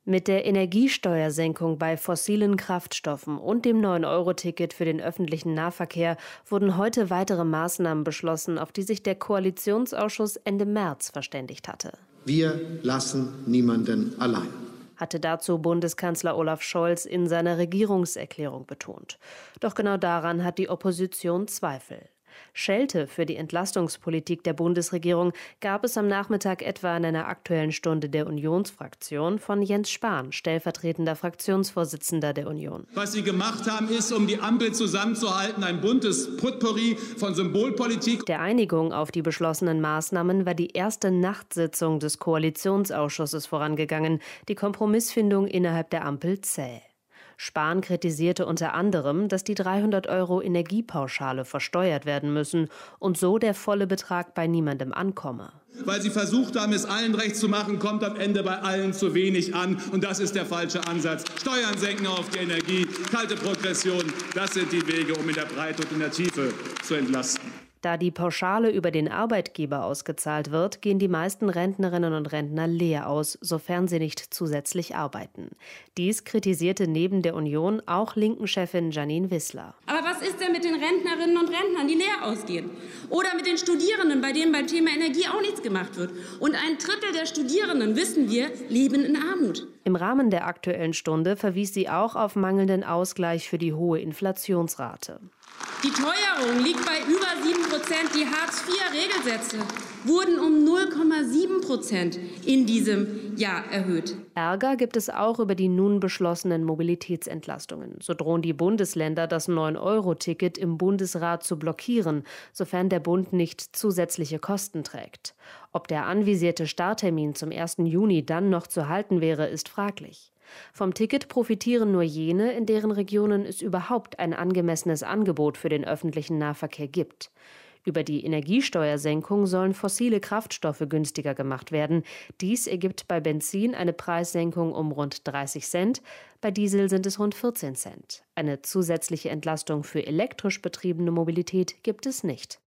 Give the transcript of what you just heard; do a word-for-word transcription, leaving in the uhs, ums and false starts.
Mit der Energiesteuersenkung bei fossilen Kraftstoffen und dem neun Euro Ticket für den öffentlichen Nahverkehr wurden heute weitere Maßnahmen beschlossen, auf die sich der Koalitionsausschuss Ende März verständigt hatte. Wir lassen niemanden allein, hatte dazu Bundeskanzler Olaf Scholz in seiner Regierungserklärung betont. Doch genau daran hat die Opposition Zweifel. Schelte für die Entlastungspolitik der Bundesregierung gab es am Nachmittag etwa in einer Aktuellen Stunde der Unionsfraktion von Jens Spahn, stellvertretender Fraktionsvorsitzender der Union. Was Sie gemacht haben, ist, um die Ampel zusammenzuhalten, ein buntes Potpourri von Symbolpolitik. Der Einigung auf die beschlossenen Maßnahmen war die erste Nachtsitzung des Koalitionsausschusses vorangegangen, die Kompromissfindung innerhalb der Ampel zäh. Spahn kritisierte unter anderem, dass die dreihundert Euro Energiepauschale versteuert werden müssen und so der volle Betrag bei niemandem ankomme. Weil Sie versucht haben, es allen recht zu machen, kommt am Ende bei allen zu wenig an. Und das ist der falsche Ansatz. Steuern senken auf die Energie, kalte Progression, das sind die Wege, um in der Breite und in der Tiefe zu entlasten. Da die Pauschale über den Arbeitgeber ausgezahlt wird, gehen die meisten Rentnerinnen und Rentner leer aus, sofern sie nicht zusätzlich arbeiten. Dies kritisierte neben der Union auch Linken-Chefin Janine Wissler. Aber was ist denn mit den Rentnerinnen und Rentnern, die leer ausgehen? Oder mit den Studierenden, bei denen beim Thema Energie auch nichts gemacht wird? Und ein Drittel der Studierenden, wissen wir, leben in Armut. Im Rahmen der Aktuellen Stunde verwies sie auch auf mangelnden Ausgleich für die hohe Inflationsrate. Die Teuerung liegt bei über sieben Prozent. Die Hartz vier Regelsätze wurden um null Komma sieben Prozent in diesem Jahr erhöht. Ärger gibt es auch über die nun beschlossenen Mobilitätsentlastungen. So drohen die Bundesländer, das neun Euro Ticket im Bundesrat zu blockieren, sofern der Bund nicht zusätzliche Kosten trägt. Ob der anvisierte Starttermin zum ersten Juni dann noch zu halten wäre, ist fraglich. Vom Ticket profitieren nur jene, in deren Regionen es überhaupt ein angemessenes Angebot für den öffentlichen Nahverkehr gibt. Über die Energiesteuersenkung sollen fossile Kraftstoffe günstiger gemacht werden. Dies ergibt bei Benzin eine Preissenkung um rund dreißig Cent, bei Diesel sind es rund vierzehn Cent. Eine zusätzliche Entlastung für elektrisch betriebene Mobilität gibt es nicht.